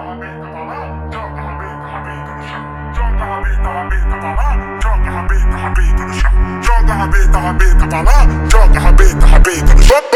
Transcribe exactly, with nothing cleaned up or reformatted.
rabeta pra lá, joga a rabeta, rabeta no chão. Joga a rabeta, rabeta pra lá, joga a rabeta, rabeta no chão. Joga a rabeta, rabeta pra lá, joga a rabeta, rabeta no chão.